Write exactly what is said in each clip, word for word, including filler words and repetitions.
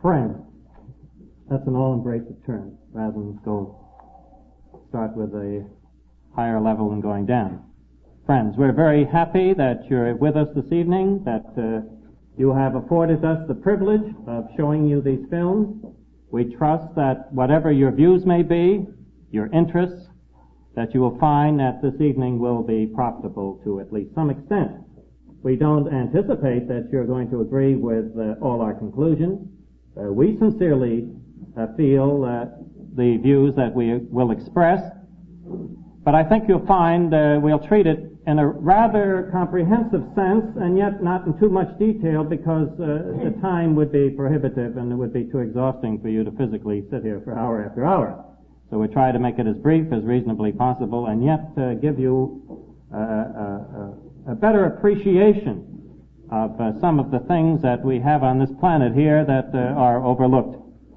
Friends. That's an all-embracive term, rather than go start with a higher level and going down. Friends, we're very happy that you're with us this evening, that uh, you have afforded us the privilege of showing you these films. We trust that whatever your views may be, your interests, that you will find that this evening will be profitable to at least some extent. We don't anticipate that you're going to agree with uh, all our conclusions. Uh, we sincerely uh, feel uh, the views that we will express, but I think you'll find uh, we'll treat it in a rather comprehensive sense, and yet not in too much detail, because uh, the time would be prohibitive and it would be too exhausting for you to physically sit here for hour after hour. So we try to make it as brief as reasonably possible, and yet uh, give you uh, a, a better appreciation of uh, some of the things that we have on this planet here that uh, are overlooked.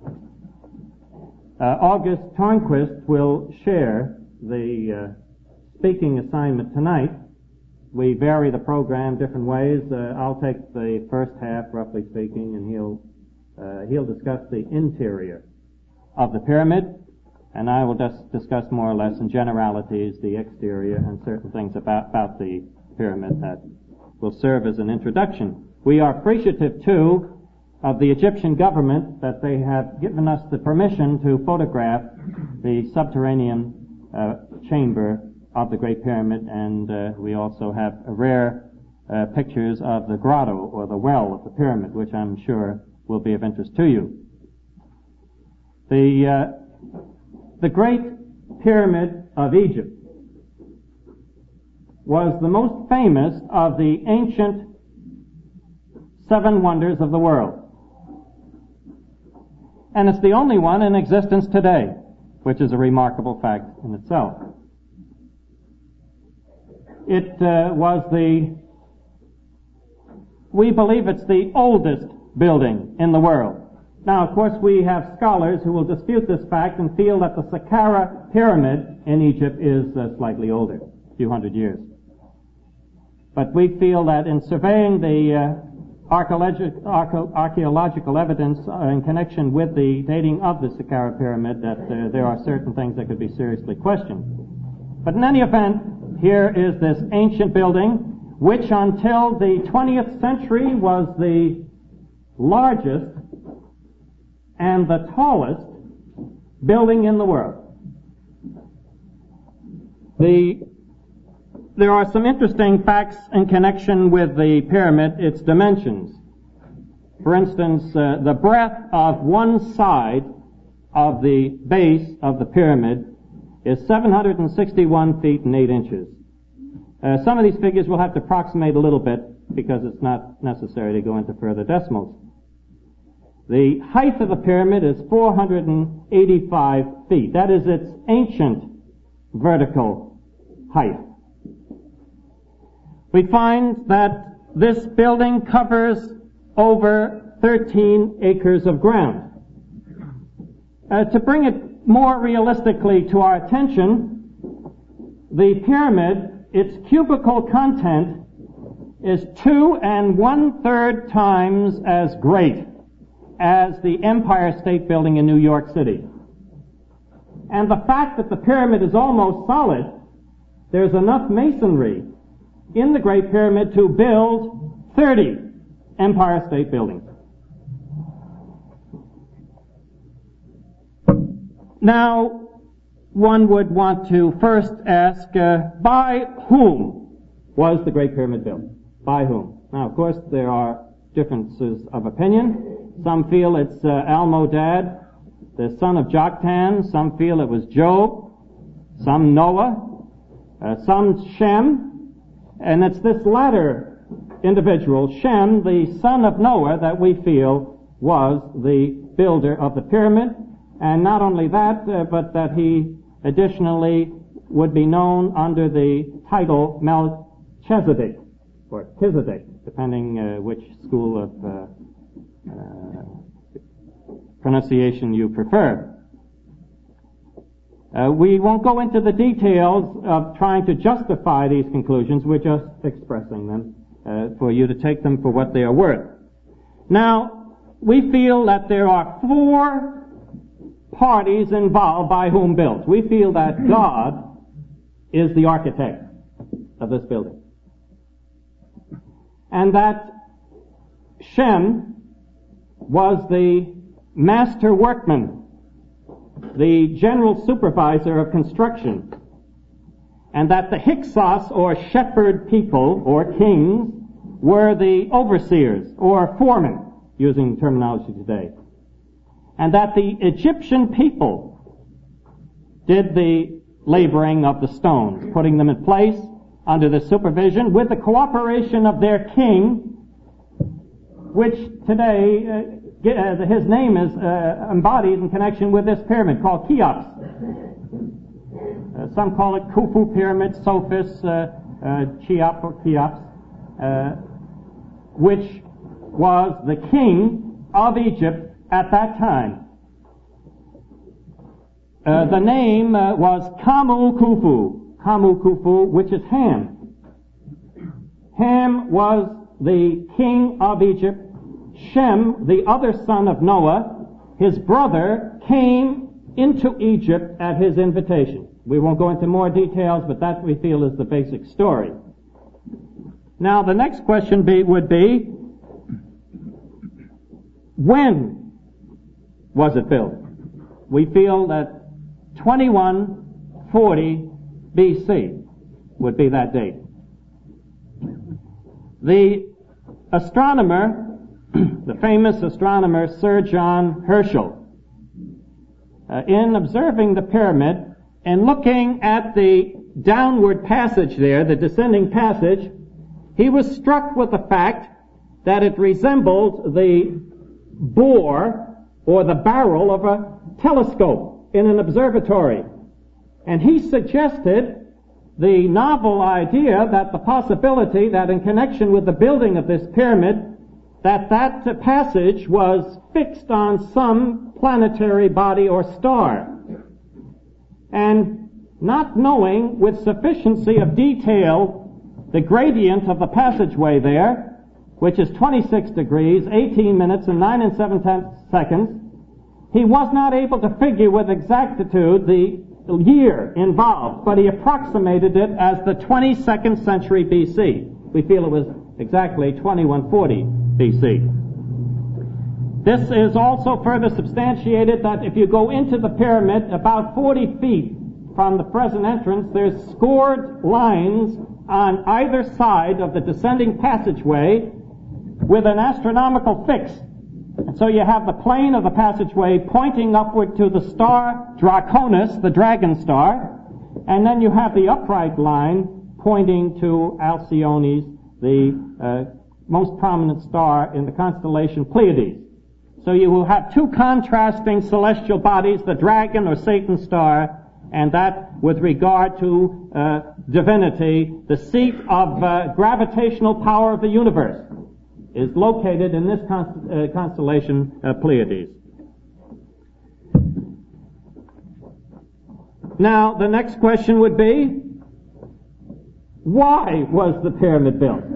Uh, August Tornquist will share the uh, speaking assignment tonight. We vary the program different ways. Uh, I'll take the first half, roughly speaking, and he'll uh, he'll discuss the interior of the pyramid, and I will just discuss more or less in generalities the exterior and certain things about, about the pyramid that will serve as an introduction. We are appreciative, too, of the Egyptian government that they have given us the permission to photograph the subterranean uh, chamber of the Great Pyramid, and uh, we also have rare uh, pictures of the grotto or the well of the pyramid, which I'm sure will be of interest to you. The uh, the Great Pyramid of Egypt was the most famous of the ancient seven wonders of the world, and it's the only one in existence today, which is a remarkable fact in itself. It uh, was the, we believe it's the oldest building in the world. Now, of course, we have scholars who will dispute this fact and feel that the Saqqara pyramid in Egypt is uh, slightly older, a few hundred years. But we feel that in surveying the uh, archaeological, archaeological evidence uh, in connection with the dating of the Saqqara pyramid, that uh, there are certain things that could be seriously questioned. But in any event, here is this ancient building, which until the twentieth century was the largest and the tallest building in the world. The, there are some interesting facts in connection with the pyramid, its dimensions. For instance, uh, the breadth of one side of the base of the pyramid is seven hundred sixty-one feet and eight inches. Uh, some of these figures will have to approximate a little bit because it's not necessary to go into further decimals. The height of the pyramid is four hundred eighty-five feet. That is its ancient vertical height. We find that this building covers over thirteen acres of ground. Uh, to bring it more realistically to our attention, the pyramid, its cubical content is two and one-third times as great as the Empire State Building in New York City. And the fact that the pyramid is almost solid, there's enough masonry in the Great Pyramid to build thirty Empire State Buildings. Now, one would want to first ask, uh, by whom was the Great Pyramid built? By whom? Now, of course, there are differences of opinion. Some feel it's uh, Almodad, the son of Joktan. Some feel it was Job. Some Noah. Uh, some Shem. And it's this latter individual, Shem, the son of Noah, that we feel was the builder of the pyramid. And not only that, uh, but that he additionally would be known under the title Melchizedek, or Kizedek, depending uh, which school of uh, uh, pronunciation you prefer. Uh, we won't go into the details of trying to justify these conclusions. We're just expressing them uh, for you to take them for what they are worth. Now, we feel that there are four parties involved by whom built. We feel that God is the architect of this building. And that Shem was the master workman, the general supervisor of construction, and that the Hyksos, or shepherd people, or kings, were the overseers, or foremen, using terminology today. And that the Egyptian people did the laboring of the stones, putting them in place under the supervision with the cooperation of their king, which today, uh, uh, his name is uh, embodied in connection with this pyramid called Cheops. Uh, some call it Khufu pyramid, Sophis, uh, uh, Cheops or Cheops, uh, which was the king of Egypt at that time. Uh, the name uh, was Kamu Khufu, Kamu Khufu, which is Ham. Ham was the king of Egypt. Shem, the other son of Noah, his brother, came into Egypt at his invitation. We won't go into more details, but that we feel is the basic story. Now, the next question be, would be, when was it built? We feel that twenty-one forty B C would be that date. The astronomer, the famous astronomer Sir John Herschel, uh, in observing the pyramid and looking at the downward passage there, the descending passage, he was struck with the fact that it resembled the bore or the barrel of a telescope in an observatory. And he suggested the novel idea that the possibility that in connection with the building of this pyramid, that that passage was fixed on some planetary body or star. And not knowing with sufficiency of detail the gradient of the passageway there, which is twenty-six degrees, eighteen minutes, and nine and seven tenths seconds, he was not able to figure with exactitude the year involved, but he approximated it as the twenty-second century B C. We feel it was exactly twenty-one forty B C. This is also further substantiated that if you go into the pyramid about forty feet from the present entrance, there's scored lines on either side of the descending passageway with an astronomical fix. And so you have the plane of the passageway pointing upward to the star Draconis, the dragon star, and then you have the upright line pointing to Alcyones, the uh, most prominent star in the constellation Pleiades. So you will have two contrasting celestial bodies, the dragon or Satan star, and that with regard to uh, divinity, the seat of uh, gravitational power of the universe is located in this const- uh, constellation uh, Pleiades. Now, the next question would be, why was the pyramid built?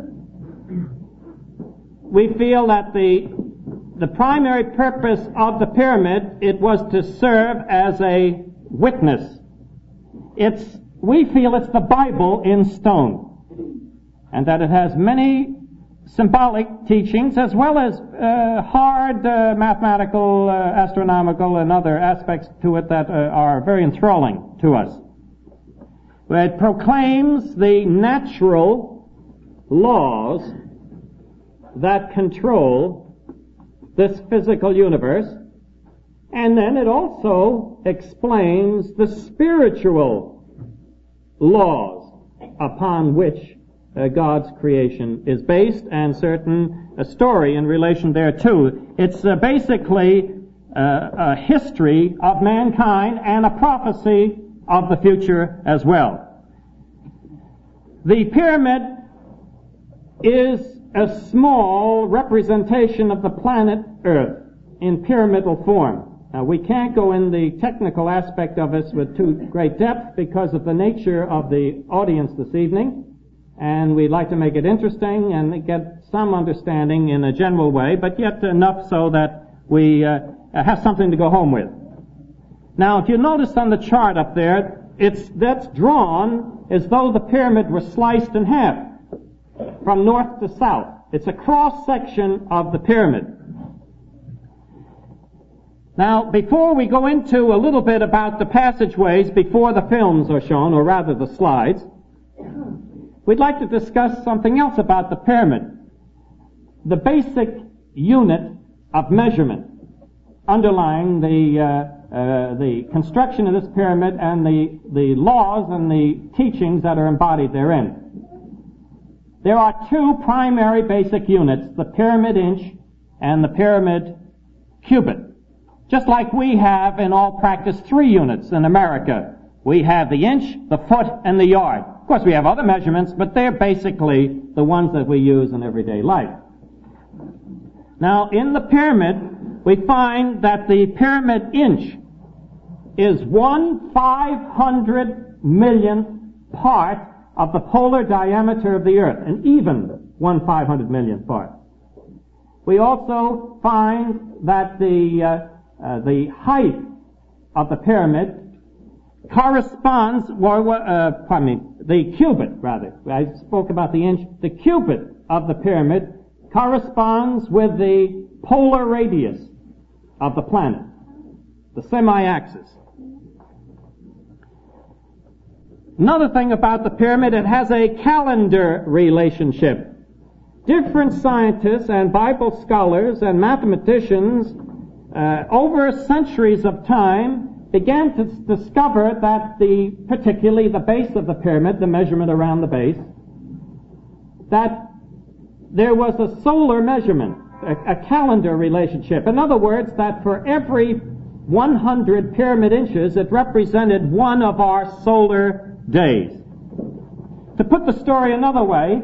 We feel that the the primary purpose of the pyramid, it was to serve as a witness. It's, we feel it's the Bible in stone, and that it has many symbolic teachings as well as uh, hard uh, mathematical, uh, astronomical, and other aspects to it that uh, are very enthralling to us. It proclaims the natural laws that control this physical universe, and then it also explains the spiritual laws upon which uh, God's creation is based, and certain a story in relation thereto. It's uh, basically uh, a history of mankind and a prophecy of the future as well. The pyramid is a small representation of the planet Earth in pyramidal form. Now, we can't go in the technical aspect of this with too great depth because of the nature of the audience this evening, and we'd like to make it interesting and get some understanding in a general way, but yet enough so that we uh, have something to go home with. Now, if you notice on the chart up there, it's that's drawn as though the pyramid were sliced in half from north to south. It's a cross-section of the pyramid. Now, before we go into a little bit about the passageways before the films are shown, or rather the slides, we'd like to discuss something else about the pyramid. The basic unit of measurement underlying the uh, uh, the construction of this pyramid and the, the laws and the teachings that are embodied therein. There are two primary basic units, the pyramid inch and the pyramid cubit. Just like we have in all practice three units in America. We have the inch, the foot, and the yard. Of course, we have other measurements, but they're basically the ones that we use in everyday life. Now, in the pyramid, we find that the pyramid inch is one five hundred millionth part of the polar diameter of the earth, an even one five hundred millionth part. We also find that the uh, uh, the height of the pyramid corresponds, or uh, pardon me, the cubit rather. I spoke about the inch. The cubit of the pyramid corresponds with the polar radius of the planet, the semi-axis. Another thing about the pyramid, it has a calendar relationship. Different scientists and Bible scholars and mathematicians uh, over centuries of time began to discover that the, particularly the base of the pyramid, the measurement around the base, that there was a solar measurement, a, a calendar relationship. In other words, that for every one hundred pyramid inches, it represented one of our solar days. To put the story another way,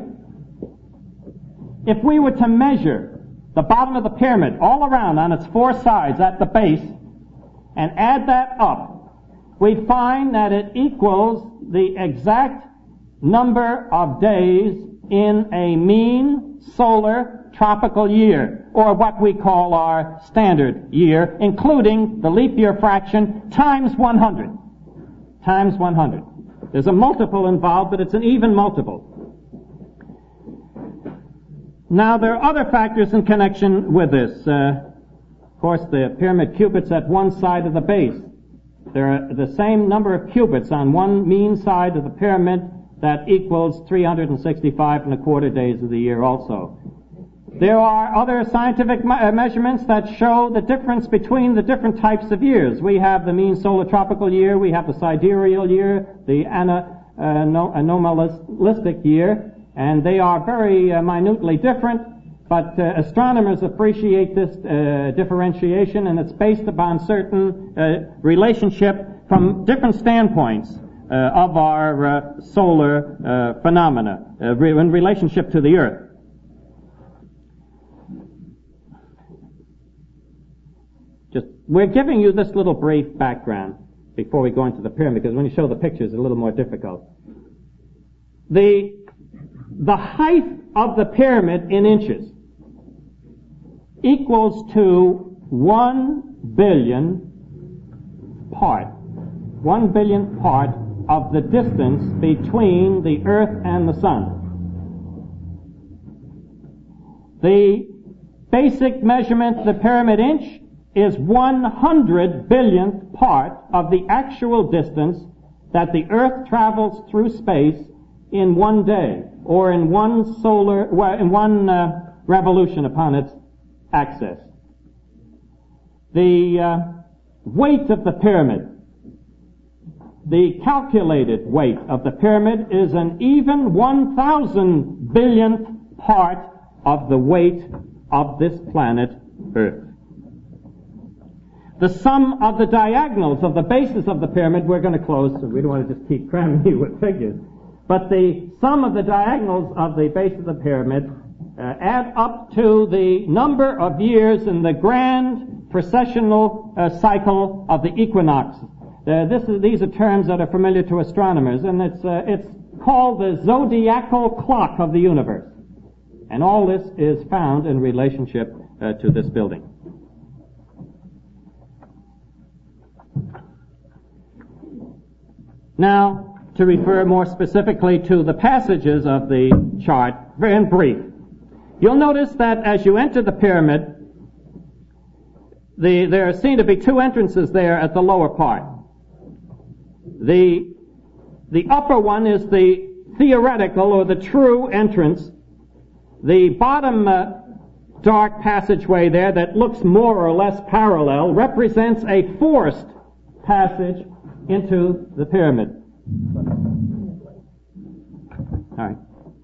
if we were to measure the bottom of the pyramid all around on its four sides at the base and add that up, we find that it equals the exact number of days in a mean solar tropical year, or what we call our standard year, including the leap year fraction, times one hundred. Times one hundred. There's a multiple involved, but it's an even multiple. Now, there are other factors in connection with this. Uh, of course, the pyramid cubits at one side of the base. There are the same number of cubits on one mean side of the pyramid that equals three hundred sixty-five and a quarter days of the year also. There are other scientific me- measurements that show the difference between the different types of years. We have the mean solar tropical year, we have the sidereal year, the ana, uh, no, anomalistic year, and they are very uh, minutely different, but uh, astronomers appreciate this uh, differentiation, and it's based upon certain uh, relationship from different standpoints uh, of our uh, solar uh, phenomena uh, re- in relationship to the Earth. Just, we're giving you this little brief background before we go into the pyramid, because when you show the pictures, it's a little more difficult. The, the height of the pyramid in inches equals to one billion part, one billionth part of the distance between the Earth and the Sun. The basic measurement of the pyramid inch is one hundred billionth part of the actual distance that the Earth travels through space in one day, or in one solar, well, in one uh, revolution upon its axis. The uh, weight of the pyramid, the calculated weight of the pyramid, is an even one thousand billionth part of the weight of this planet Earth. The sum of the diagonals of the bases of the pyramid, we're going to close, so we don't want to just keep cramming you with figures, but the sum of the diagonals of the base of the pyramid uh, add up to the number of years in the grand precessional uh, cycle of the equinox. Uh, this is, these are terms that are familiar to astronomers, and it's, uh, it's called the zodiacal clock of the universe. And all this is found in relationship uh, to this building. Now, to refer more specifically to the passages of the chart, very brief. You'll notice that as you enter the pyramid, the, there seem to be two entrances there at the lower part. The, the upper one is the theoretical or the true entrance. The bottom uh, dark passageway there that looks more or less parallel represents a forced passage into the pyramid. All right.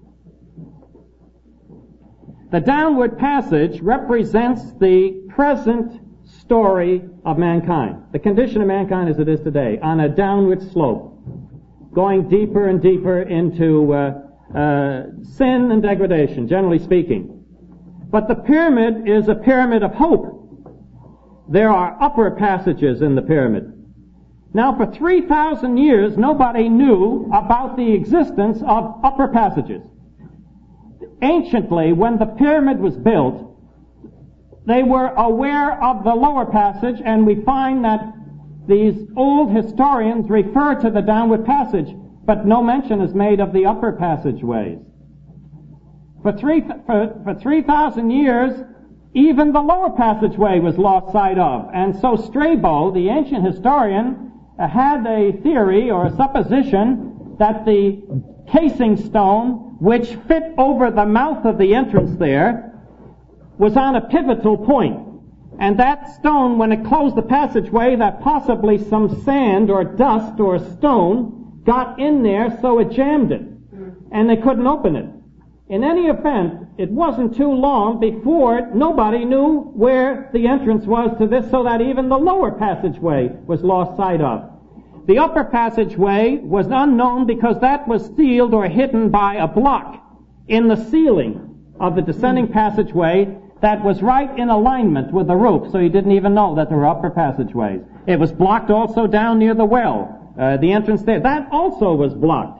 The downward passage represents the present story of mankind, the condition of mankind as it is today, on a downward slope, going deeper and deeper into uh, uh, sin and degradation, generally speaking. But the pyramid is a pyramid of hope. There are upper passages in the pyramid. Now, for three thousand years, nobody knew about the existence of upper passages. Anciently, when the pyramid was built, they were aware of the lower passage, and we find that these old historians refer to the downward passage, but no mention is made of the upper passageways. For three, for, for three thousand years, even the lower passageway was lost sight of, and so Strabo, the ancient historian, uh, had a theory or a supposition that the casing stone, which fit over the mouth of the entrance there, was on a pivotal point. And that stone, when it closed the passageway, that possibly some sand or dust or stone got in there, so it jammed it. And they couldn't open it. In any event, it wasn't too long before nobody knew where the entrance was to this, so that even the lower passageway was lost sight of. The upper passageway was unknown because that was sealed or hidden by a block in the ceiling of the descending passageway that was right in alignment with the roof, so you didn't even know that there were upper passageways. It was blocked also down near the well, uh, the entrance there. That also was blocked.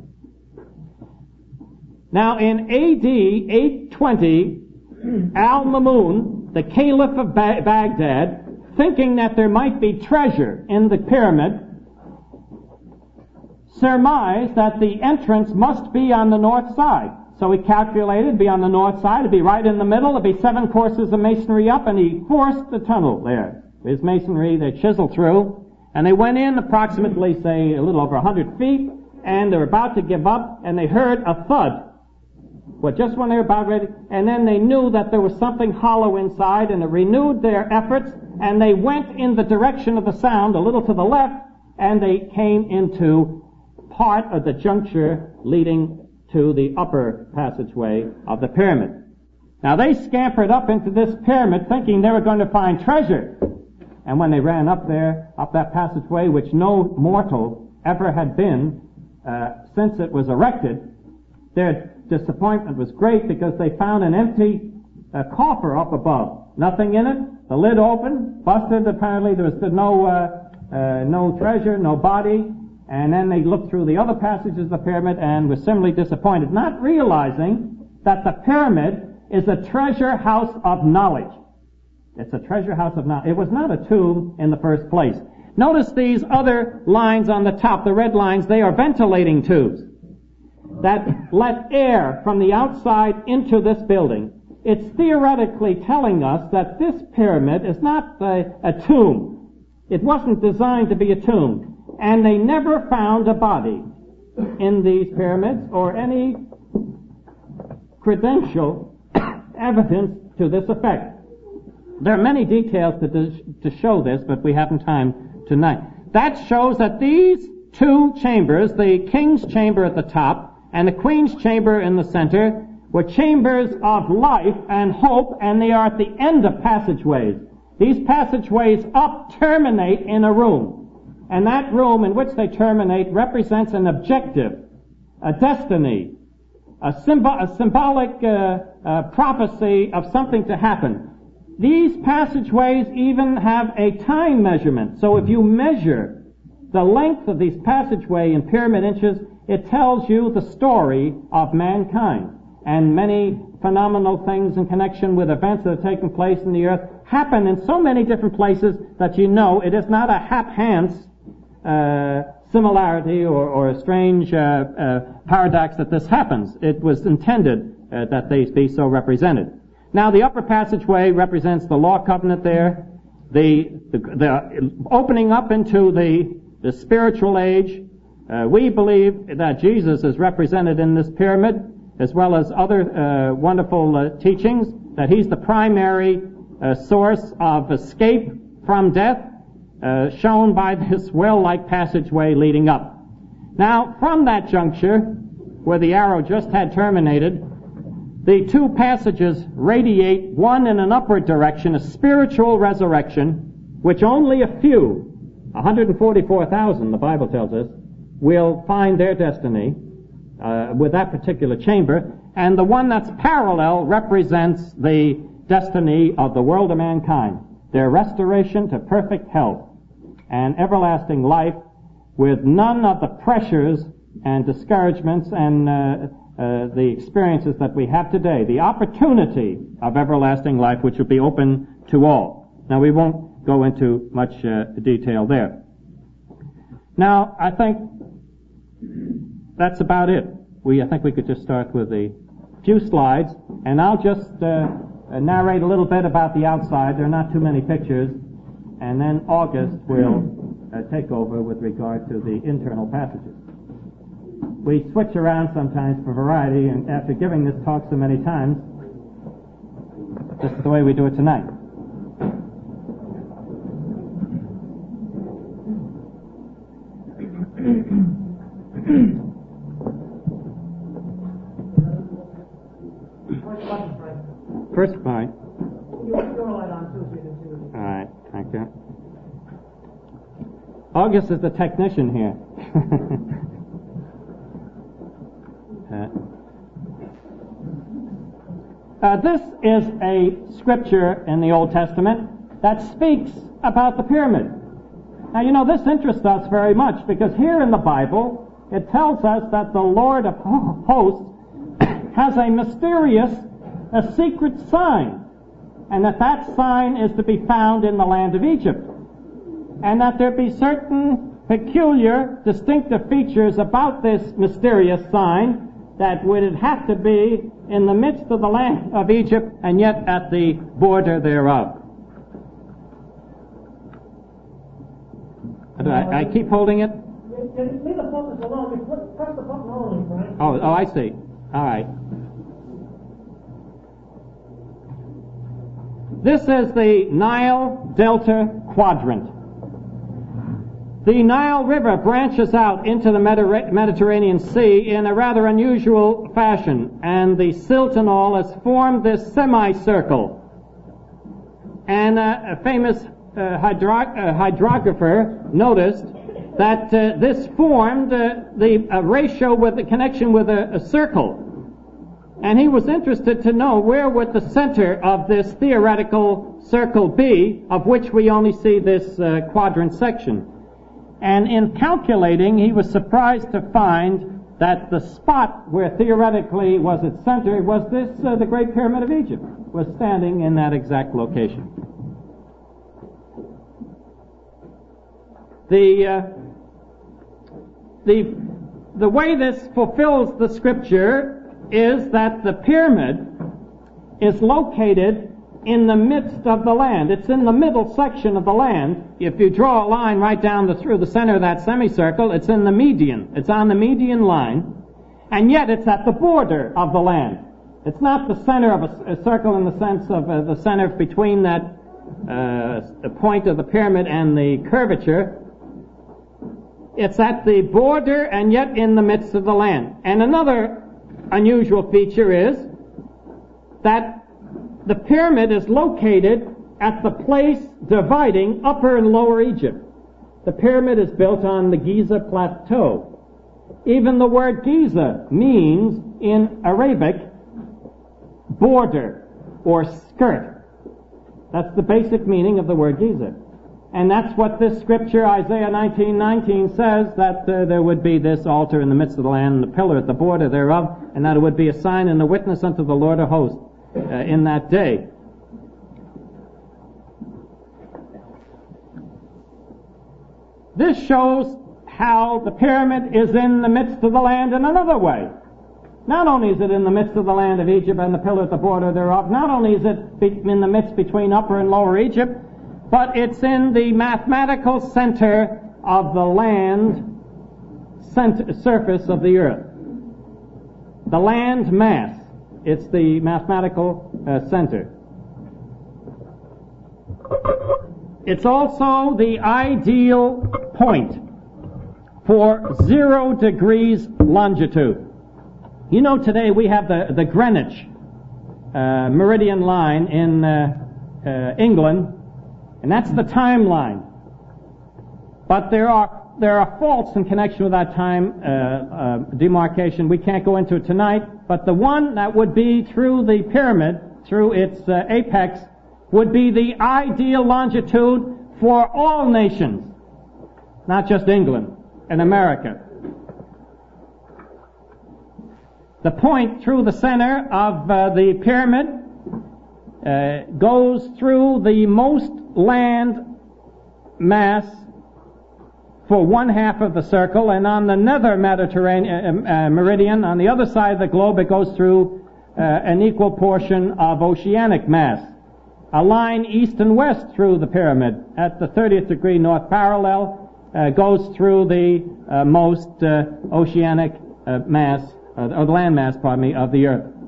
Now, in A D eight twenty, Al-Mamun, the Caliph of ba- Baghdad, thinking that there might be treasure in the pyramid, surmised that the entrance must be on the north side. So he calculated it'd be on the north side, it'd be right in the middle, it'd be seven courses of masonry up, and he forced the tunnel there. His masonry, they chiseled through, and they went in approximately, say, a little over a hundred feet, and they were about to give up, and they heard a thud. Well, just when they were about ready, and then they knew that there was something hollow inside, and it renewed their efforts, and they went in the direction of the sound, a little to the left, and they came into part of the juncture leading to the upper passageway of the pyramid. Now they scampered up into this pyramid thinking they were going to find treasure. And when they ran up there, up that passageway, which no mortal ever had been uh, since it was erected, their disappointment was great because they found an empty uh, coffer up above. Nothing in it. The lid open, busted. Apparently there was no uh, uh, no treasure, no body. And then they looked through the other passages of the pyramid and were similarly disappointed, not realizing that the pyramid is a treasure house of knowledge. It's a treasure house of knowledge. It was not a tomb in the first place. Notice these other lines on the top, the red lines, they are ventilating tubes that let air from the outside into this building. It's theoretically telling us that this pyramid is not a, a tomb. It wasn't designed to be a tomb. And they never found a body in these pyramids or any credential evidence to this effect. There are many details to, to show this, but we haven't time tonight. That shows that these two chambers, the king's chamber at the top and the queen's chamber in the center, were chambers of life and hope, and they are at the end of passageways. These passageways up terminate in a room. And that room in which they terminate represents an objective, a destiny, a, symbo- a symbolic uh, uh, prophecy of something to happen. These passageways even have a time measurement. So if you measure the length of these passageways in pyramid inches, it tells you the story of mankind. And many phenomenal things in connection with events that have taken place in the earth happen in so many different places that you know it is not a hap-hands Uh, similarity or, or a strange uh, uh, paradox that this happens. It was intended uh, that they be so represented. Now, the upper passageway represents the law covenant there, the, the, the opening up into the, the spiritual age. Uh, we believe that Jesus is represented in this pyramid, as well as other uh, wonderful uh, teachings, that he's the primary uh, source of escape from death, uh, shown by this well-like passageway leading up. Now, from that juncture, where the arrow just had terminated, the two passages radiate, one in an upward direction, a spiritual resurrection, which only a few, one hundred forty-four thousand, the Bible tells us, will find their destiny uh, with that particular chamber, and the one that's parallel represents the destiny of the world of mankind, their restoration to perfect health and everlasting life with none of the pressures and discouragements and uh, uh, the experiences that we have today, the opportunity of everlasting life which will be open to all. Now, we won't go into much uh, detail there. Now, I think that's about it. We, I think we could just start with a few slides, and I'll just uh, narrate a little bit about the outside. There are not too many pictures, and then August will uh, take over with regard to the internal passages. We switch around sometimes for variety, and after giving this talk so many times, this is the way we do it tonight. First point. All right, thank you. August is the technician here. uh, uh, this is a scripture in the Old Testament that speaks about the pyramid. Now, you know, this interests us very much because here in the Bible, it tells us that the Lord of hosts has a mysterious, a secret sign, and that that sign is to be found in the land of Egypt, and that there be certain peculiar, distinctive features about this mysterious sign that would have to be in the midst of the land of Egypt and yet at the border thereof. I, I keep holding it? Leave the focus alone. Press the button only, Frank. Oh, oh, I see. All right. This is the Nile Delta Quadrant. The Nile River branches out into the Mediterranean Sea in a rather unusual fashion, and the silt and all has formed this semicircle. And uh, a famous uh, hydro- uh, hydrographer noticed that uh, this formed uh, the uh, ratio with the connection with a, a circle. And he was interested to know where would the center of this theoretical circle be, of which we only see this uh, quadrant section. And in calculating, he was surprised to find that the spot where theoretically was its center was this, uh, the Great Pyramid of Egypt, was standing in that exact location. The, uh, the, the way this fulfills the scripture is that the pyramid is located in the midst of the land. It's in the middle section of the land. If you draw a line right down the, through the center of that semicircle, it's in the median. It's on the median line, and yet it's at the border of the land. It's not the center of a, a circle in the sense of uh, the center between that uh, point of the pyramid and the curvature. It's at the border and yet in the midst of the land. And another unusual feature is that the pyramid is located at the place dividing Upper and Lower Egypt. The pyramid is built on the Giza Plateau. Even the word Giza means in Arabic border or skirt. That's the basic meaning of the word Giza. And that's what this scripture, Isaiah nineteen nineteen, says, that uh, there would be this altar in the midst of the land, and the pillar at the border thereof, and that it would be a sign and a witness unto the Lord of hosts uh, in that day. This shows how the pyramid is in the midst of the land in another way. Not only is it in the midst of the land of Egypt and the pillar at the border thereof, not only is it be- in the midst between Upper and Lower Egypt, but it's in the mathematical center of the land cent- surface of the earth. The land mass. It's the mathematical uh, center. It's also the ideal point for zero degrees longitude. You know, today we have the, the Greenwich uh, meridian line in uh, uh, England, and that's the timeline. But there are there are faults in connection with that time uh, uh, demarcation. We can't go into it tonight, but the one that would be through the pyramid, through its uh, apex, would be the ideal longitude for all nations, not just England and America. The point through the center of uh, the pyramid uh, goes through the most land mass for one half of the circle, and on the nether Mediterranean uh, uh, meridian, on the other side of the globe, it goes through uh, an equal portion of oceanic mass. A line east and west through the pyramid at the thirtieth degree north parallel uh, goes through the uh, most uh, oceanic uh, mass, uh, or the land mass, pardon me, of the earth.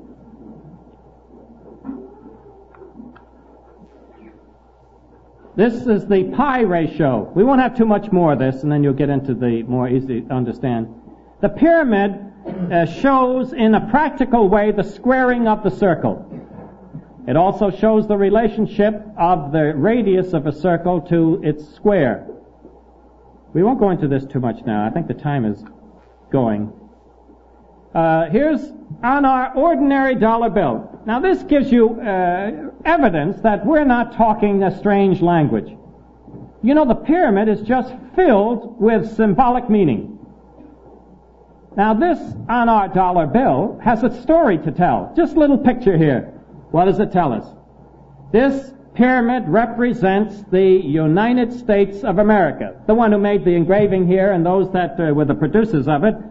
This is the pi ratio. We won't have too much more of this, and then you'll get into the more easy to understand. The pyramid uh, shows in a practical way the squaring of the circle. It also shows the relationship of the radius of a circle to its square. We won't go into this too much now. I think the time is going. Uh, here's on our ordinary dollar bill. Now this gives you uh, evidence that we're not talking a strange language. You know, the pyramid is just filled with symbolic meaning. Now this on our dollar bill has a story to tell. Just a little picture here. What does it tell us? This pyramid represents the United States of America. The one who made the engraving here and those that uh, were the producers of it,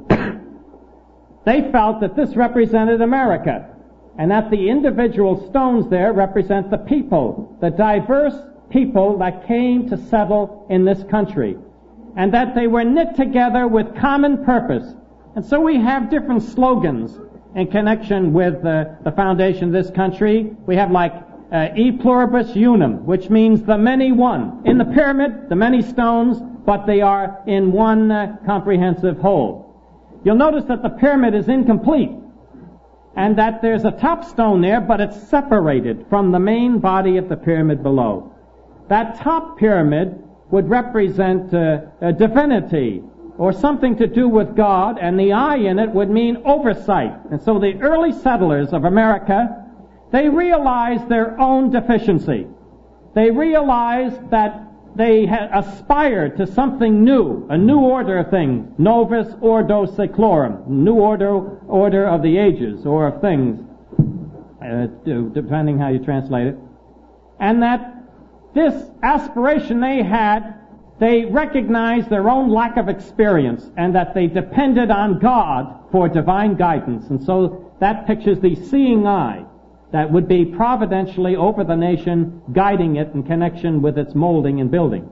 they felt that this represented America, and that the individual stones there represent the people, the diverse people that came to settle in this country, and that they were knit together with common purpose. And so we have different slogans in connection with uh, the foundation of this country. We have like uh, E pluribus unum, which means the many one. In the pyramid, the many stones, but they are in one uh, comprehensive whole. You'll notice that the pyramid is incomplete, and that there's a top stone there, but it's separated from the main body of the pyramid below. That top pyramid would represent uh, a divinity, or something to do with God, and the eye in it would mean oversight. And so the early settlers of America, they realized their own deficiency. They realized that they had aspired to something new, a new order of things, novus ordo seclorum, new order order of the ages, or of things, uh, depending how you translate it. And that this aspiration they had, they recognized their own lack of experience, and that they depended on God for divine guidance. And so that pictures the seeing eye that would be providentially over the nation, guiding it in connection with its molding and building.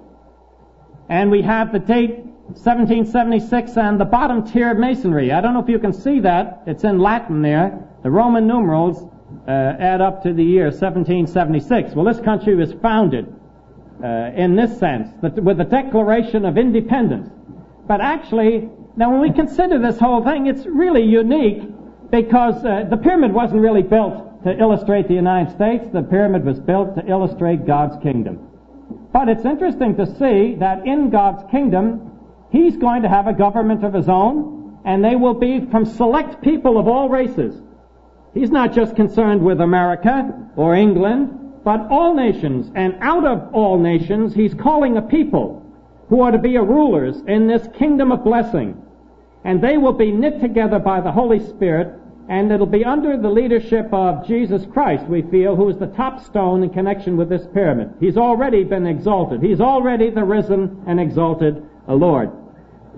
And we have the date seventeen seventy-six and the bottom tier of masonry. I don't know if you can see that. It's in Latin there. The Roman numerals uh, add up to the year seventeen seventy-six. Well, this country was founded uh, in this sense, that with the Declaration of Independence. But actually, now when we consider this whole thing, it's really unique, because uh, the pyramid wasn't really built to illustrate the United States. The pyramid was built to illustrate God's kingdom. But it's interesting to see that in God's kingdom, He's going to have a government of His own, and they will be from select people of all races. He's not just concerned with America or England, but all nations. And out of all nations, He's calling a people who are to be rulers in this kingdom of blessing. And they will be knit together by the Holy Spirit, and it'll be under the leadership of Jesus Christ, we feel, who is the top stone in connection with this pyramid. He's already been exalted. He's already the risen and exalted Lord.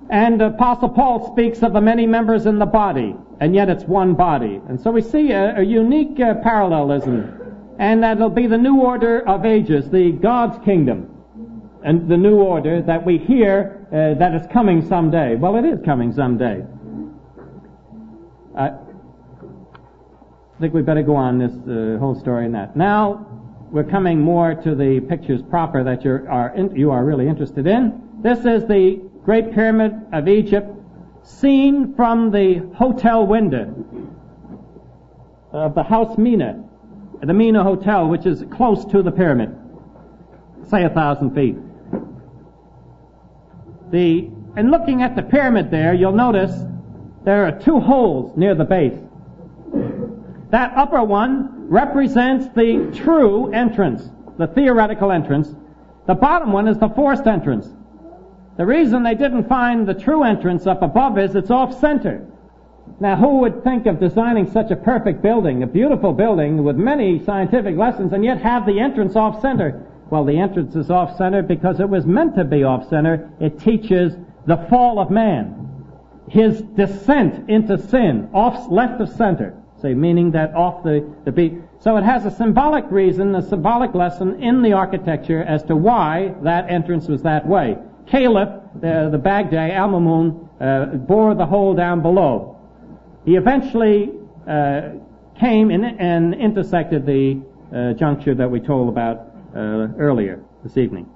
And Apostle Paul speaks of the many members in the body, and yet it's one body. And so we see a, a unique uh, parallelism, and that'll be the new order of ages, the God's kingdom, and the new order that we hear uh, that is coming someday. Well, it is coming someday. Uh, I think we better go on this uh, whole story in that. Now, we're coming more to the pictures proper that you're, are in, you are really interested in. This is the Great Pyramid of Egypt, seen from the hotel window of the House Mina, the Mina Hotel, which is close to the pyramid, say a thousand feet. The, and looking at the pyramid there, you'll notice there are two holes near the base. That upper one represents the true entrance, the theoretical entrance. The bottom one is the forced entrance. The reason they didn't find the true entrance up above is it's off-center. Now, who would think of designing such a perfect building, a beautiful building with many scientific lessons, and yet have the entrance off-center? Well, the entrance is off-center because it was meant to be off-center. It teaches the fall of man, his descent into sin, off left of center. Say, meaning that off the, the beat. So it has a symbolic reason, a symbolic lesson in the architecture as to why that entrance was that way. Caliph, the, the Baghdad, Al-Mamun, uh, bore the hole down below. He eventually uh, came in and intersected the uh, juncture that we told about uh, earlier this evening.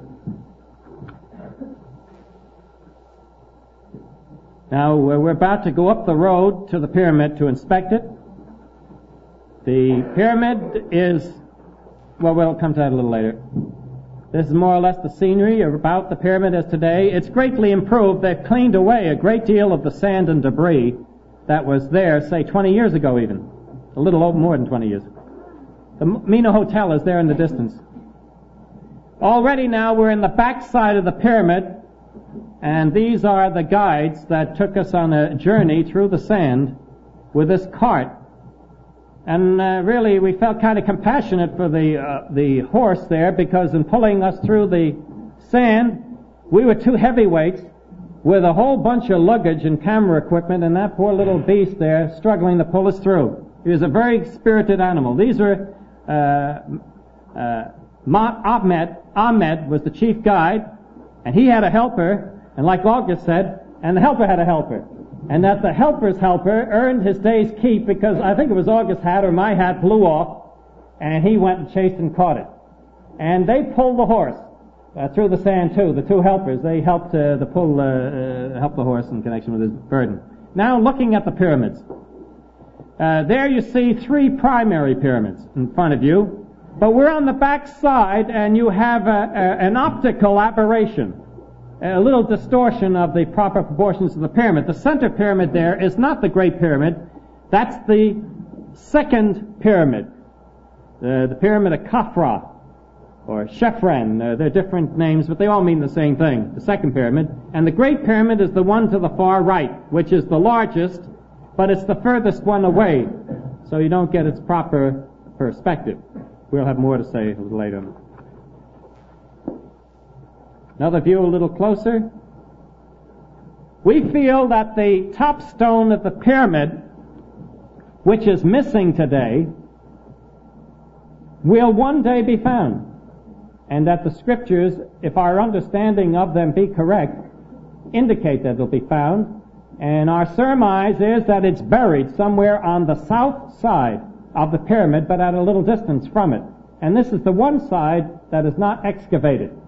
Now, we're about to go up the road to the pyramid to inspect it. The pyramid is, well, we'll come to that a little later. This is more or less the scenery about the pyramid as today. It's greatly improved. They've cleaned away a great deal of the sand and debris that was there, say, twenty years ago even. A little over more than twenty years ago. The Mina Hotel is there in the distance. Already now we're in the back side of the pyramid, and these are the guides that took us on a journey through the sand with this cart. And uh, really, we felt kind of compassionate for the uh, the horse there, because in pulling us through the sand, we were two heavyweights with a whole bunch of luggage and camera equipment, and that poor little beast there struggling to pull us through. He was a very spirited animal. These were uh, uh, Ahmed. Ahmed was the chief guide, and he had a helper, and like August said, and the helper had a helper. And that the helper's helper earned his day's keep because I think it was August's hat or my hat blew off, and he went and chased and caught it. And they pulled the horse uh, through the sand too. The two helpers, they helped uh, the pull, uh, uh, help the horse in connection with his burden. Now, looking at the pyramids, uh, there you see three primary pyramids in front of you, but we're on the back side, and you have a, a, an optical aberration. A little distortion of the proper proportions of the pyramid. The center pyramid there is not the Great Pyramid. That's the second pyramid. Uh, the Pyramid of Khafra, or Chephren. Uh, they're different names, but they all mean the same thing. The second pyramid. And the Great Pyramid is the one to the far right, which is the largest, but it's the furthest one away. So you don't get its proper perspective. We'll have more to say a little later. Another view a little closer. We feel that the top stone of the pyramid, which is missing today, will one day be found. And that the scriptures, if our understanding of them be correct, indicate that it'll be found. And our surmise is that it's buried somewhere on the south side of the pyramid, but at a little distance from it. And this is the one side that is not excavated.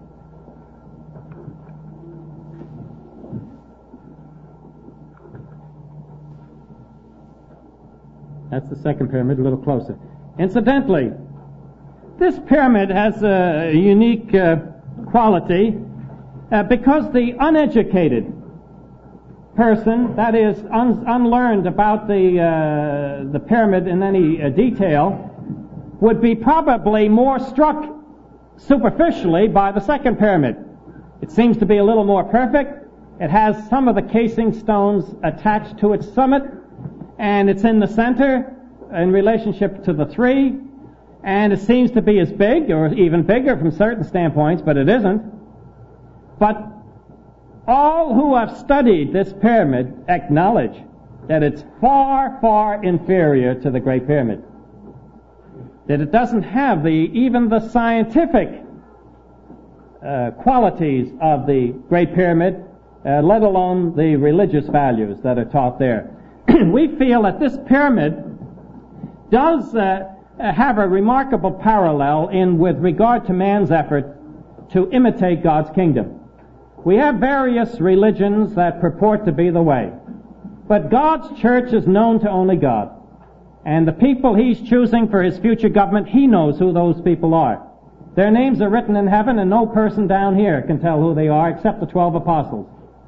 That's the second pyramid, a little closer. Incidentally, this pyramid has a unique uh, quality uh, because the uneducated person, that is, un- unlearned about the uh, the pyramid in any uh, detail, would be probably more struck superficially by the second pyramid. It seems to be a little more perfect. It has some of the casing stones attached to its summit, and it's in the center in relationship to the three, and it seems to be as big, or even bigger from certain standpoints, but it isn't. But all who have studied this pyramid acknowledge that it's far, far inferior to the Great Pyramid. That it doesn't have the even the scientific uh, qualities of the Great Pyramid, uh, let alone the religious values that are taught there. We feel that this pyramid does uh, have a remarkable parallel in with regard to man's effort to imitate God's kingdom. We have various religions that purport to be the way, but God's church is known to only God. And the people He's choosing for His future government, He knows who those people are. Their names are written in heaven, and no person down here can tell who they are except the twelve apostles.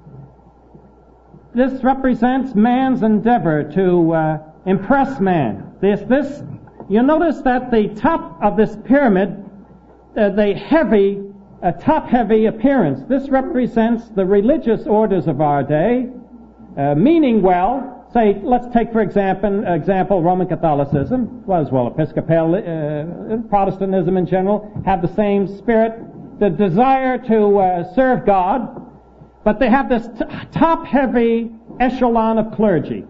This represents man's endeavor to uh, impress man. This, this, you'll notice that the top of this pyramid, uh, the heavy, uh, top-heavy appearance, this represents the religious orders of our day, uh, meaning well. Say, let's take, for example, example Roman Catholicism, well, as well Episcopal, uh, Protestantism in general, have the same spirit, the desire to uh, serve God, but they have this t- top-heavy echelon of clergy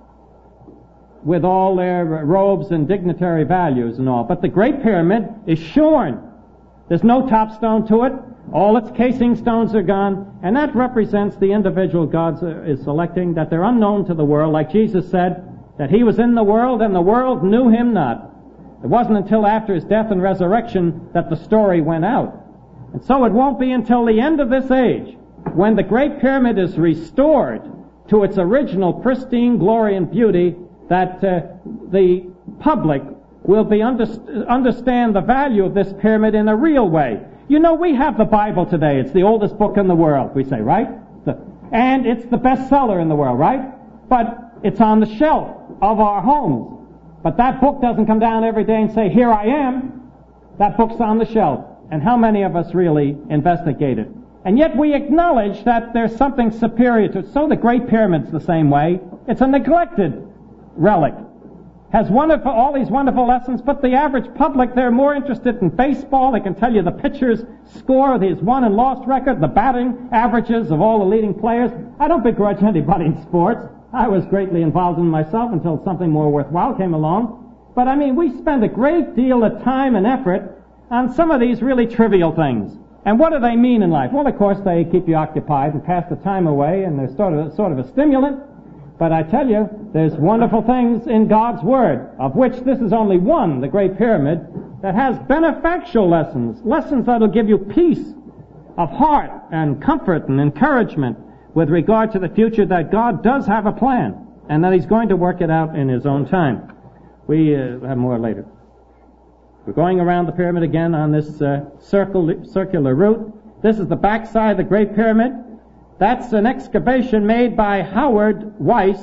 with all their robes and dignitary values and all. But the Great Pyramid is shorn. There's no top stone to it. All its casing stones are gone, and that represents the individual God is selecting, that they're unknown to the world, like Jesus said, that He was in the world and the world knew Him not. It wasn't until after His death and resurrection that the story went out. And so it won't be until the end of this age, when the Great Pyramid is restored to its original pristine glory and beauty, that uh, the public will be under- understand the value of this pyramid in a real way. You know, we have the Bible today. It's the oldest book in the world, we say, right? The, and it's the bestseller in the world, right? But it's on the shelf of our homes. But that book doesn't come down every day and say, here I am. That book's on the shelf. And how many of us really investigate it? And yet we acknowledge that there's something superior to it. So the Great Pyramid's the same way. It's a neglected relic. Has wonderful, all these wonderful lessons, but the average public, they're more interested in baseball. They can tell you the pitcher's score, his won and lost record, the batting averages of all the leading players. I don't begrudge anybody in sports. I was greatly involved in myself until something more worthwhile came along. But I mean, we spend a great deal of time and effort on some of these really trivial things. And what do they mean in life? Well, of course, they keep you occupied and pass the time away, and they're sort of, sort of a stimulant. But I tell you, there's wonderful things in God's Word, of which this is only one, the Great Pyramid, that has beneficial lessons, lessons that will give you peace of heart and comfort and encouragement with regard to the future, that God does have a plan and that He's going to work it out in His own time. We uh, have more later. We're going around the pyramid again on this uh, circle, circular route. This is the backside of the Great Pyramid. That's an excavation made by Howard Weiss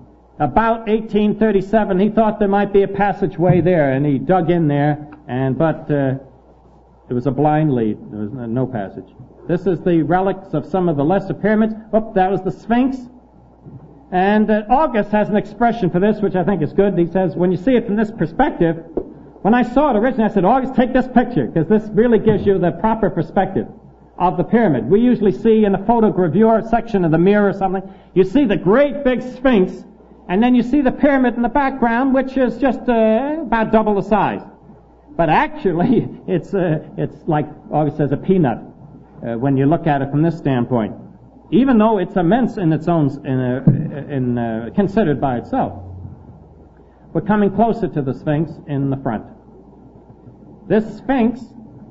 about eighteen thirty-seven. He thought there might be a passageway there, and he dug in there, and but uh, it was a blind lead. There was no passage. This is the relics of some of the lesser pyramids. Oh, that was the Sphinx. And uh, August has an expression for this, which I think is good. He says, when you see it from this perspective, when I saw it originally, I said, August, take this picture, because this really gives you the proper perspective of the pyramid. We usually see in the photogravure section of the mirror or something, you see the great big Sphinx, and then you see the pyramid in the background, which is just uh, about double the size. But actually, it's uh, it's like August says, a peanut uh, when you look at it from this standpoint. Even though it's immense in its own, in, uh, in uh, considered by itself. We're coming closer to the Sphinx in the front. This Sphinx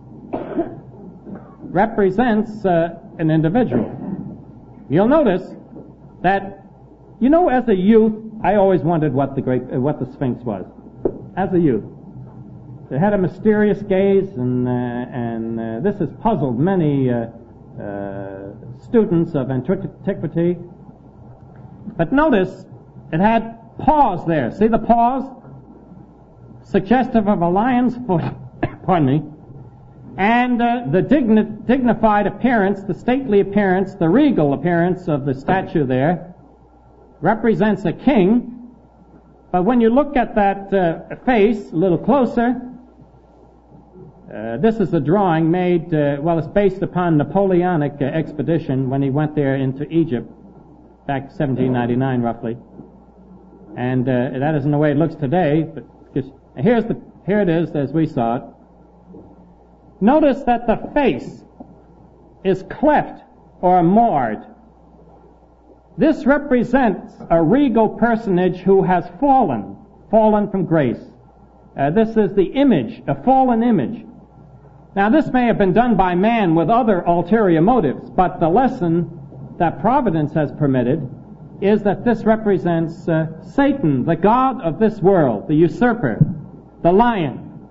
represents uh, an individual. You'll notice that, you know, as a youth, I always wondered what the great, uh, what the Sphinx was. As a youth, it had a mysterious gaze, and uh, and uh, this has puzzled many uh, uh, students of antiquity. But notice, it had paws there. See the paws, suggestive of a lion's foot. Pardon me. And uh, the digni- dignified appearance, the stately appearance, the regal appearance of the statue there represents a king. But when you look at that uh, face a little closer, Uh, this is a drawing made, uh, well, it's based upon Napoleonic uh, expedition when he went there into Egypt back seventeen ninety-nine roughly. And uh, that isn't the way it looks today, but just, here's the, here it is as we saw it. Notice that the face is cleft or marred. This represents a regal personage who has fallen, fallen from grace. Uh, this is the image, a fallen image. Now, this may have been done by man with other ulterior motives, but the lesson that providence has permitted is that this represents uh, Satan, the god of this world, the usurper, the lion,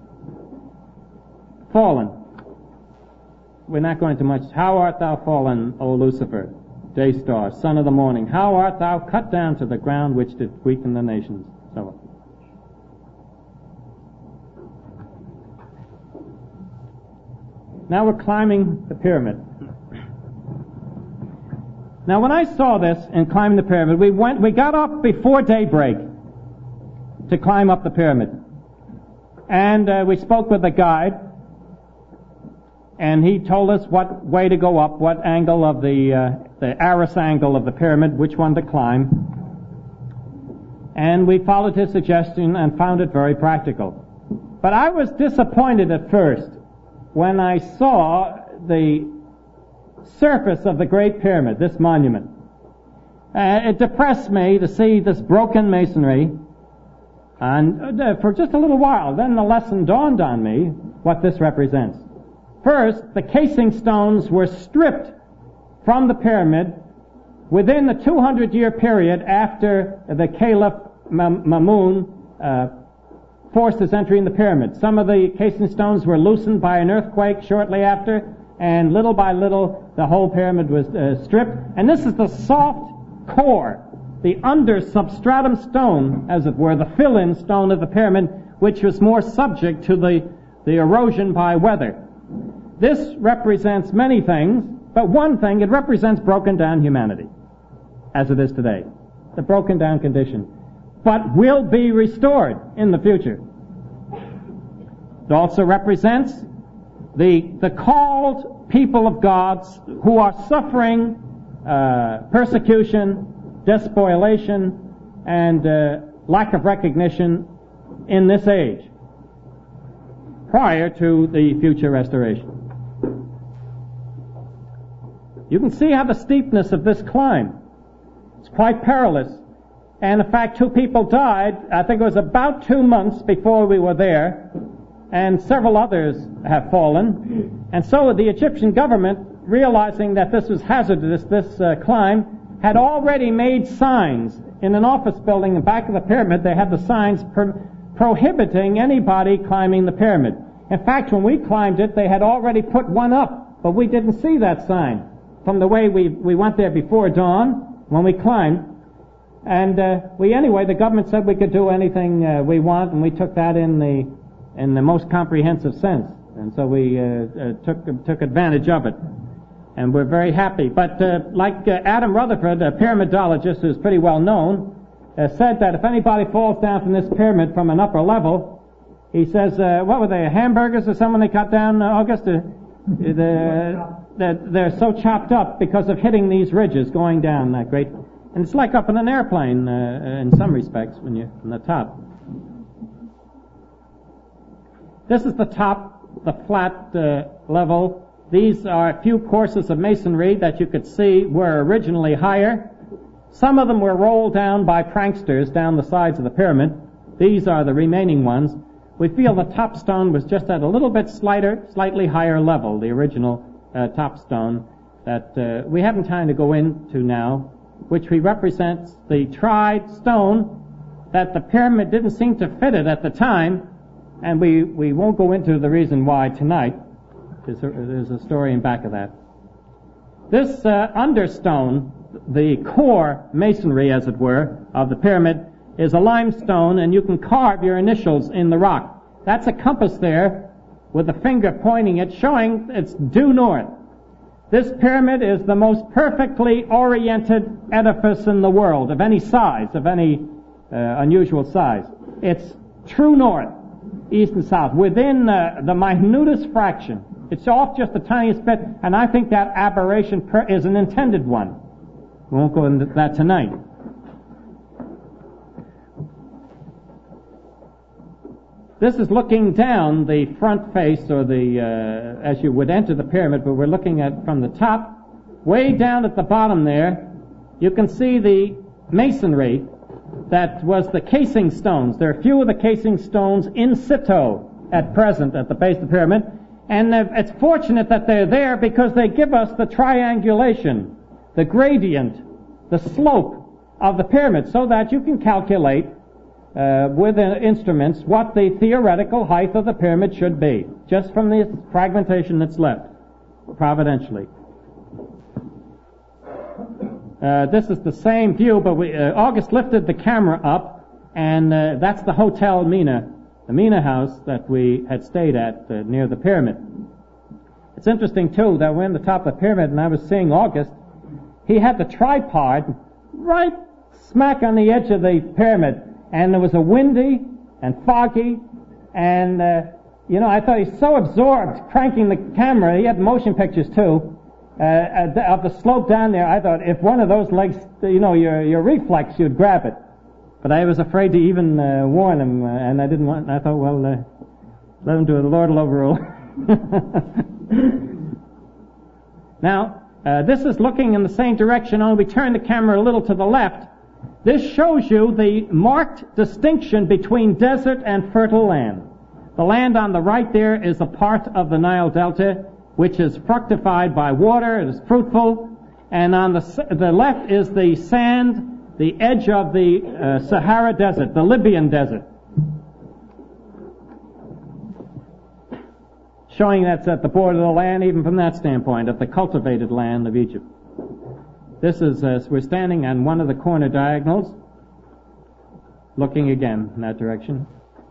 fallen. We're not going to much. How art thou fallen, O Lucifer, day star, son of the morning? How art thou cut down to the ground which did weaken the nations? So on. Now we're climbing the pyramid. Now when I saw this and climbed the pyramid, we went, we got up before daybreak to climb up the pyramid. And uh, we spoke with the guide, and he told us what way to go up, what angle of the, uh, the arris angle of the pyramid, which one to climb. And we followed his suggestion and found it very practical. But I was disappointed at first when I saw the surface of the Great Pyramid, this monument. Uh, it depressed me to see this broken masonry, and uh, for just a little while, then the lesson dawned on me what this represents. First, the casing stones were stripped from the pyramid within the two hundred year period after the Caliph Mamun uh, forced his entry in the pyramid. Some of the casing stones were loosened by an earthquake shortly after, and little by little the whole pyramid was uh, stripped. And this is the soft core, the under substratum stone, as it were, the fill-in stone of the pyramid, which was more subject to the, the erosion by weather. This represents many things, but one thing, it represents broken down humanity, as it is today. The broken down condition. But will be restored in the future. It also represents the, the called people of God who are suffering uh, persecution, despoliation, and uh, lack of recognition in this age, prior to the future restoration. You can see how the steepness of this climb. It's quite perilous. And in fact, two people died, I think it was about two months before we were there, and several others have fallen. And so the Egyptian government, realizing that this was hazardous, this uh, climb, had already made signs. In an office building in the back of the pyramid, they had the signs pro- prohibiting anybody climbing the pyramid. In fact, when we climbed it, they had already put one up, but we didn't see that sign from the way we, we went there before dawn when we climbed. And uh, we anyway, the government said we could do anything uh, we want, and we took that in the in the most comprehensive sense. And so we uh, uh, took took advantage of it, and we're very happy. But uh, like uh, Adam Rutherford, a pyramidologist who's pretty well known, uh, said that if anybody falls down from this pyramid from an upper level, he says, uh, what were they, hamburgers or something they cut down, uh, August? Uh, the, that they're so chopped up because of hitting these ridges going down that great. And it's like up in an airplane uh, in some respects when you're from the top. This is the top, the flat uh, level. These are a few courses of masonry that you could see were originally higher. Some of them were rolled down by pranksters down the sides of the pyramid. These are the remaining ones. We feel the top stone was just at a little bit slighter, slightly higher level, the original uh, top stone that uh, we haven't time to go into now, which represents the tried stone that the pyramid didn't seem to fit it at the time, and we, we won't go into the reason why tonight. There's a, there's a story in back of that. This uh, understone, the core masonry, as it were, of the pyramid, is a limestone, and you can carve your initials in the rock. That's a compass there with the finger pointing it, showing it's due north. This pyramid is the most perfectly oriented edifice in the world, of any size, of any uh, unusual size. It's true north. east and south, within uh, the minutest fraction. It's off just the tiniest bit, and I think that aberration per- is an intended one. We won't go into that tonight. This is looking down the front face, or the, uh, as you would enter the pyramid, but we're looking at from the top. Way down at the bottom there, you can see the masonry that was the casing stones. There are a few of the casing stones in situ at present at the base of the pyramid, and it's fortunate that they're there because they give us the triangulation, the gradient, the slope of the pyramid, so that you can calculate Uh, with uh, instruments what the theoretical height of the pyramid should be, just from the fragmentation that's left, providentially. Uh, this is the same view, but we, uh, August lifted the camera up, and uh, that's the Hotel Mina, the Mina house that we had stayed at uh, near the pyramid. It's interesting, too, that we're in the top of the pyramid, and I was seeing August. He had the tripod right smack on the edge of the pyramid, and it was a windy and foggy, and, uh, you know, I thought he's so absorbed cranking the camera. He had motion pictures, too, uh, of the slope down there. I thought if one of those legs, you know, your your reflex, you'd grab it. But I was afraid to even uh, warn him, uh, and I didn't want, and I thought, well, uh, let him do it. The Lord will overrule. Now, uh, this is looking in the same direction, only we turn the camera a little to the left. This shows you the marked distinction between desert and fertile land. The land on the right there is a part of the Nile Delta, which is fructified by water, it is fruitful, and on the, the left is the sand, the edge of the uh, Sahara Desert, the Libyan Desert, showing that's at the border of the land, even from that standpoint, of the cultivated land of Egypt. This is, uh, we're standing on one of the corner diagonals, looking again in that direction.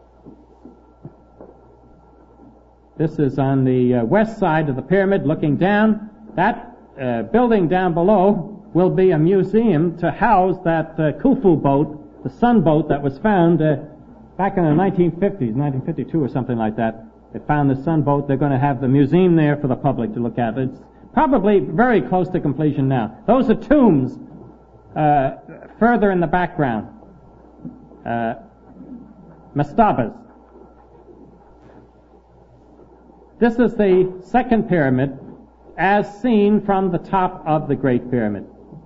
This is on the uh, west side of the pyramid, looking down. That uh, building down below will be a museum to house that uh, Khufu boat, the sun boat that was found uh, back in the nineteen fifties, nineteen fifty-two or something like that. They found the sun boat. They're going to have the museum there for the public to look at. It's probably very close to completion now. Those are tombs uh, further in the background. Uh, mastabas. This is the second pyramid as seen from the top of the Great Pyramid.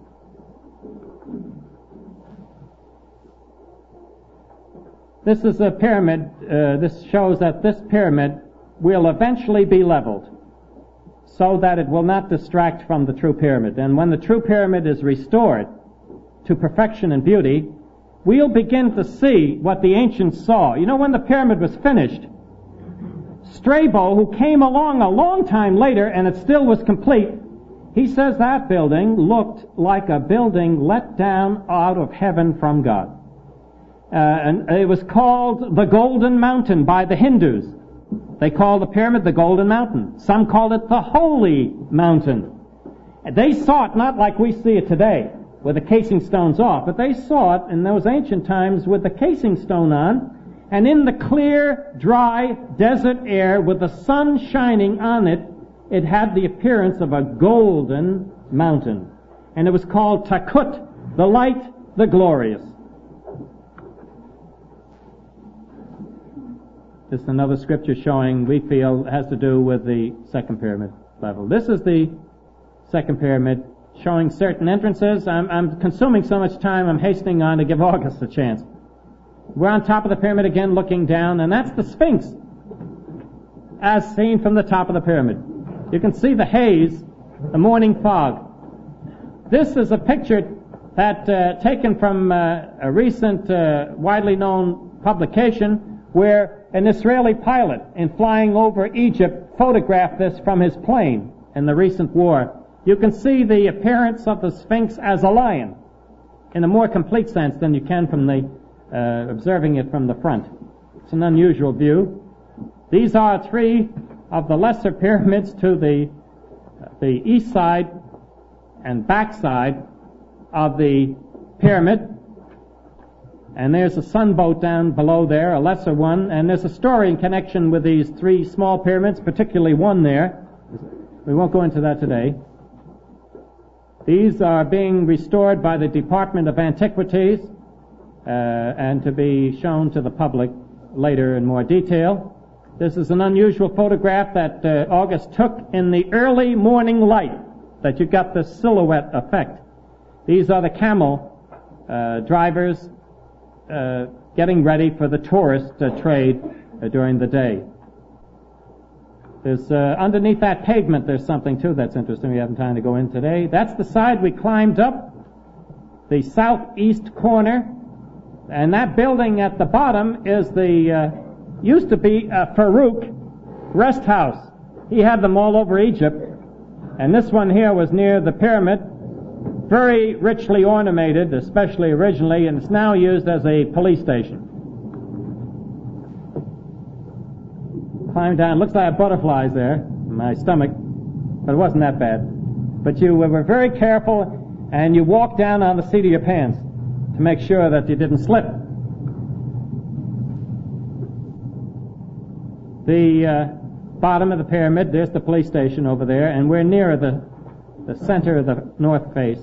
This is a pyramid. Uh, this shows that this pyramid will eventually be leveled, so that it will not distract from the true pyramid. And when the true pyramid is restored to perfection and beauty, we'll begin to see what the ancients saw. You know, when the pyramid was finished, Strabo, who came along a long time later and it still was complete, he says that building looked like a building let down out of heaven from God. Uh, and it was called the Golden Mountain by the Hindus. They call the pyramid the Golden Mountain. Some call it the Holy Mountain. They saw it not like we see it today, with the casing stones off, but they saw it in those ancient times with the casing stone on, and in the clear, dry, desert air with the sun shining on it, it had the appearance of a golden mountain. And it was called Takut, the light, the glorious. This is another scripture showing, we feel, has to do with the second pyramid level. This is the second pyramid, showing certain entrances. I'm, I'm consuming so much time, I'm hastening on to give August a chance. We're on top of the pyramid again, looking down, and that's the Sphinx, as seen from the top of the pyramid. You can see the haze, the morning fog. This is a picture that uh, taken from uh, a recent, uh, widely known publication, where an Israeli pilot, in flying over Egypt, photographed this from his plane in the recent war. You can see the appearance of the Sphinx as a lion in a more complete sense than you can from the uh, observing it from the front. It's an unusual view. These are three of the lesser pyramids to the uh, the east side and back side of the pyramid. And there's a sunboat down below there, a lesser one, and there's a story in connection with these three small pyramids, particularly one there. We won't go into that today. These are being restored by the Department of Antiquities uh, and to be shown to the public later in more detail. This is an unusual photograph that uh, August took in the early morning light, that you got the silhouette effect. These are the camel uh, drivers uh, getting ready for the tourist uh, trade uh, during the day. There's uh, underneath that pavement, there's something too that's interesting. We haven't time to go in today. That's the side we climbed up, the southeast corner, and that building at the bottom is the uh, used to be a Farouk rest house. He had them all over Egypt, and this one here was near the pyramid, very richly ornamented, especially originally, and it's now used as a police station. Climb down. Looks like butterflies there in my stomach, but it wasn't that bad. But you were very careful, and you walked down on the seat of your pants to make sure that you didn't slip. The uh, bottom of the pyramid, there's the police station over there, and we're near the, the center of the north face.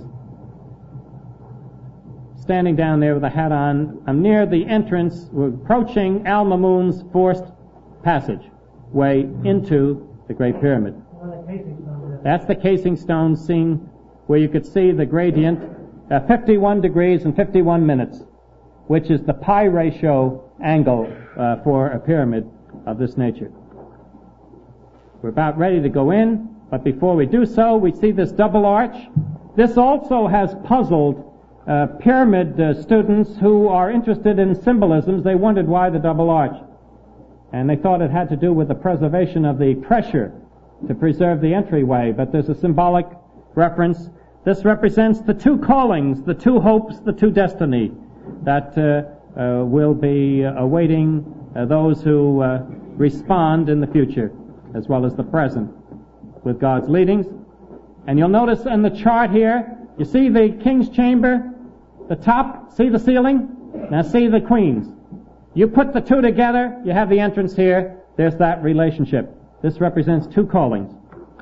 Standing down there with a hat on, I'm near the entrance. We're approaching Al-Mamun's forced passage way into the Great Pyramid. That's the casing stone seen where you could see the gradient at fifty-one degrees and fifty-one minutes, which is the pi ratio angle uh, for a pyramid of this nature. We're about ready to go in, but before we do so, we see this double arch. This also has puzzled uh, pyramid uh, students who are interested in symbolisms. They wondered why the double arch. And they thought it had to do with the preservation of the pressure to preserve the entryway. But there's a symbolic reference. This represents the two callings, the two hopes, the two destiny that uh, uh, will be uh, awaiting uh, those who uh, respond in the future, as well as the present, with God's leadings. And you'll notice in the chart here, you see the king's chamber, the top, see the ceiling? Now see the queen's. You put the two together, you have the entrance here, there's that relationship. This represents two callings.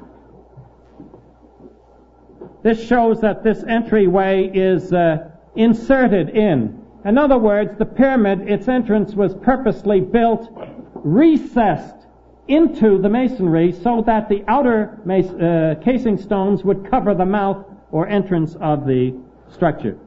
This shows that this entryway is uh, inserted in. In other words, the pyramid, its entrance was purposely built, recessed into the masonry so that the outer mas- uh, casing stones would cover the mouth or entrance of the structure.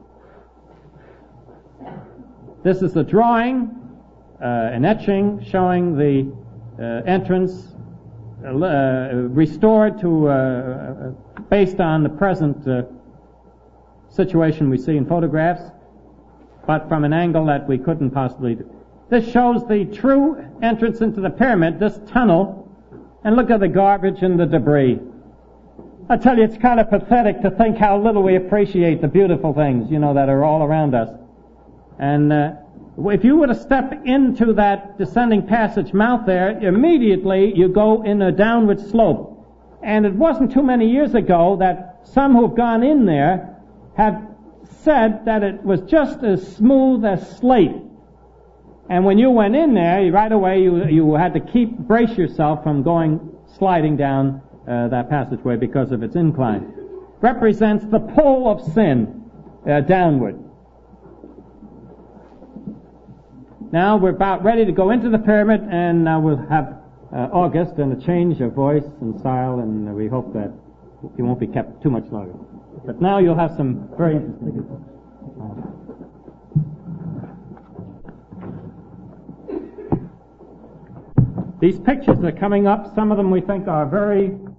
This is a drawing, Uh, an etching showing the uh, entrance uh, restored to, uh, uh, based on the present uh, situation we see in photographs, but from an angle that we couldn't possibly do. This shows the true entrance into the pyramid, this tunnel, and look at the garbage and the debris. I tell you, it's kind of pathetic to think how little we appreciate the beautiful things, you know, that are all around us. And uh, if you were to step into that descending passage mouth there, immediately you go in a downward slope. And it wasn't too many years ago that some who've gone in there have said that it was just as smooth as slate. And when you went in there, right away you, you had to keep, brace yourself from going, sliding down uh, that passageway because of its incline. Represents the pull of sin uh, downward. Now we're about ready to go into the pyramid, and now we'll have uh, August and a change of voice and style, and we hope that he won't be kept too much longer. But now you'll have some very interesting... These pictures that are coming up, some of them we think are very